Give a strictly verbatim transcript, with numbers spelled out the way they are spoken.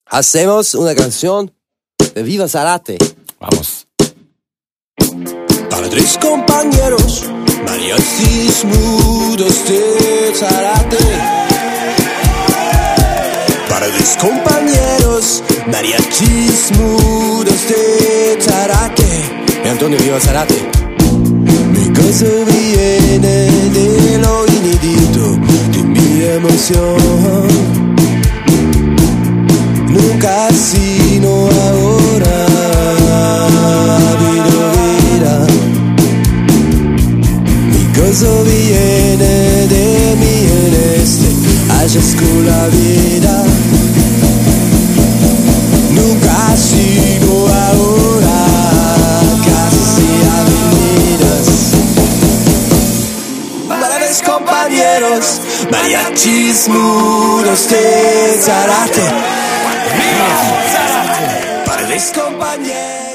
Hacemos una canción de Viva Zárate. Vamos. Para tres compañeros, mariachis mudos de Zárate. Para tres compañeros, mariachis mudos de Zárate. Y Antonio, Viva Zárate. Mi gozo viene de lo inédito, de mi emoción. Nunca sino ahora, vida, vida. Mi gozo viene de mi en este hallazgo la vida. Nunca sino ahora, casi avenidas. Para mis compañeros, mariachis mudos de Zárate. Para mis compañeros.